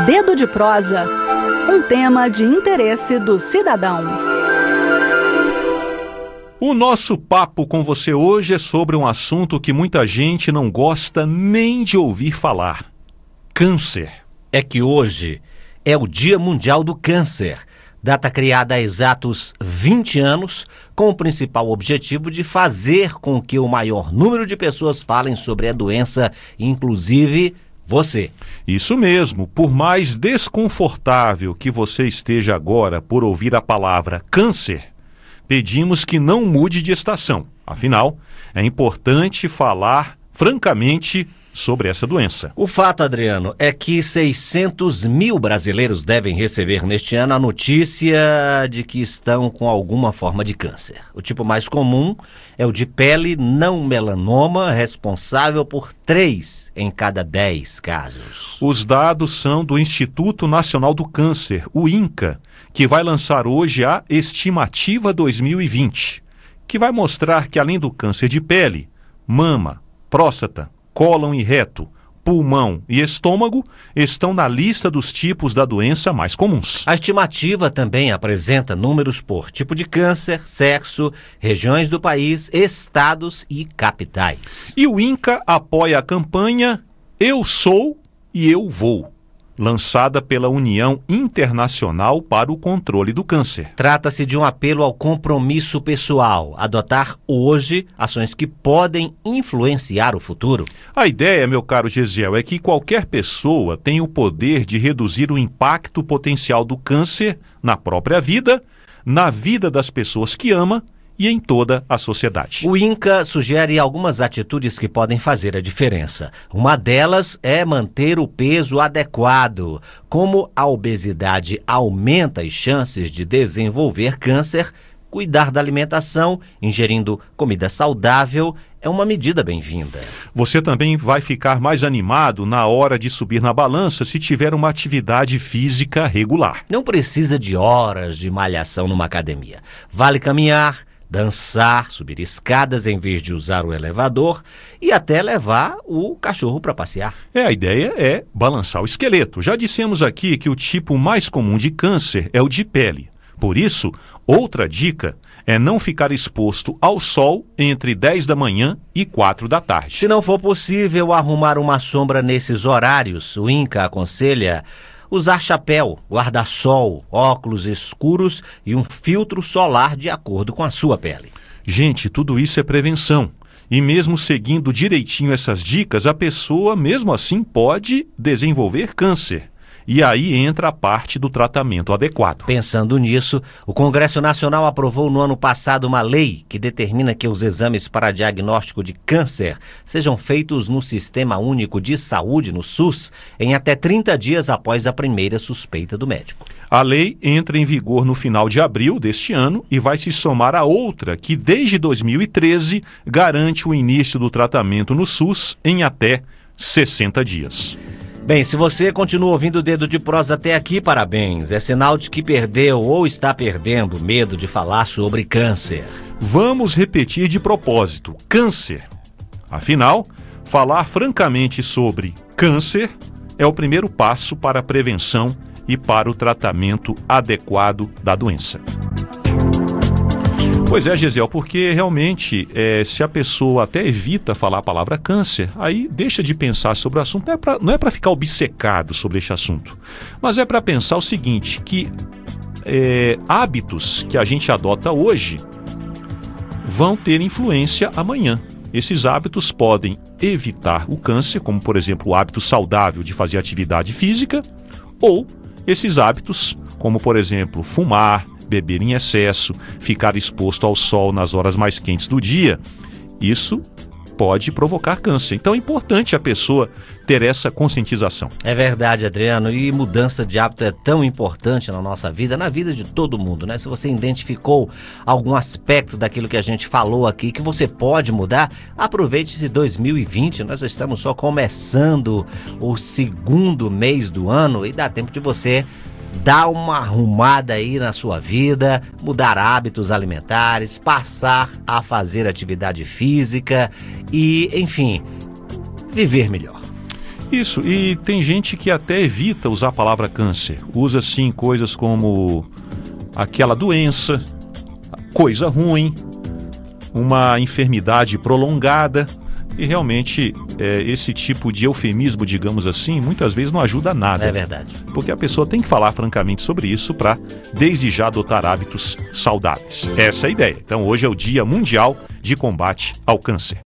Dedo de Prosa, um tema de interesse do cidadão. O nosso papo com você hoje é sobre um assunto que muita gente não gosta nem de ouvir falar: câncer. É que hoje é o Dia Mundial do Câncer, data criada há exatos 20 anos, com o principal objetivo de fazer com que o maior número de pessoas falem sobre a doença, inclusive você. Isso mesmo, por mais desconfortável que você esteja agora por ouvir a palavra câncer, pedimos que não mude de estação. Afinal, é importante falar francamente sobre essa doença. O fato, Adriano, é que 600 mil brasileiros devem receber neste ano a notícia de que estão com alguma forma de câncer. O tipo mais comum é o de pele não melanoma, responsável por 3 em cada 10 casos. Os dados são do Instituto Nacional do Câncer, o INCA, que vai lançar hoje a Estimativa 2020, que vai mostrar que além do câncer de pele, mama, próstata, cólon e reto, pulmão e estômago estão na lista dos tipos da doença mais comuns. A estimativa também apresenta números por tipo de câncer, sexo, regiões do país, estados e capitais. E o INCA apoia a campanha Eu Sou e Eu Vou, lançada pela União Internacional para o Controle do Câncer. Trata-se de um apelo ao compromisso pessoal, adotar hoje ações que podem influenciar o futuro. A ideia, meu caro Gesiel, é que qualquer pessoa tem o poder de reduzir o impacto potencial do câncer na própria vida, na vida das pessoas que ama e em toda a sociedade. O INCA sugere algumas atitudes que podem fazer a diferença. Uma delas é manter o peso adequado. Como a obesidade aumenta as chances de desenvolver câncer, cuidar da alimentação, ingerindo comida saudável, é uma medida bem-vinda. Você também vai ficar mais animado na hora de subir na balança se tiver uma atividade física regular. Não precisa de horas de malhação numa academia. Vale caminhar, dançar, subir escadas em vez de usar o elevador e até levar o cachorro para passear. A ideia é balançar o esqueleto. Já dissemos aqui que o tipo mais comum de câncer é o de pele. Por isso, outra dica é não ficar exposto ao sol entre 10 da manhã e 4 da tarde. Se não for possível arrumar uma sombra nesses horários, o INCA aconselha usar chapéu, guarda-sol, óculos escuros e um filtro solar de acordo com a sua pele. Gente, tudo isso é prevenção. E mesmo seguindo direitinho essas dicas, a pessoa, mesmo assim, pode desenvolver câncer. E aí entra a parte do tratamento adequado. Pensando nisso, o Congresso Nacional aprovou no ano passado uma lei que determina que os exames para diagnóstico de câncer sejam feitos no Sistema Único de Saúde, no SUS, em até 30 dias após a primeira suspeita do médico. A lei entra em vigor no final de abril deste ano e vai se somar a outra que, desde 2013, garante o início do tratamento no SUS em até 60 dias. Bem, se você continua ouvindo o Dedo de Prosa até aqui, parabéns. É sinal de que perdeu ou está perdendo medo de falar sobre câncer. Vamos repetir de propósito: câncer. Afinal, falar francamente sobre câncer é o primeiro passo para a prevenção e para o tratamento adequado da doença. Pois é, Gesiel, porque realmente, se a pessoa até evita falar a palavra câncer, aí deixa de pensar sobre o assunto. Não é para ficar obcecado sobre este assunto, mas é para pensar o seguinte, que hábitos que a gente adota hoje vão ter influência amanhã. Esses hábitos podem evitar o câncer, como, por exemplo, o hábito saudável de fazer atividade física, ou esses hábitos, como, por exemplo, fumar, beber em excesso, ficar exposto ao sol nas horas mais quentes do dia, isso pode provocar câncer. Então é importante a pessoa ter essa conscientização. É verdade, Adriano, e mudança de hábito é tão importante na nossa vida, na vida de todo mundo, né? Se você identificou algum aspecto daquilo que a gente falou aqui que você pode mudar, aproveite esse 2020, nós estamos só começando o segundo mês do ano e dá tempo de você dar uma arrumada aí na sua vida, mudar hábitos alimentares, passar a fazer atividade física e, enfim, viver melhor. Isso, e tem gente que até evita usar a palavra câncer. Usa, sim, coisas como aquela doença, coisa ruim, uma enfermidade prolongada. E realmente esse tipo de eufemismo, digamos assim, muitas vezes não ajuda nada. É verdade. Porque a pessoa tem que falar francamente sobre isso para, desde já, adotar hábitos saudáveis. Essa é a ideia. Então hoje é o Dia Mundial de Combate ao Câncer.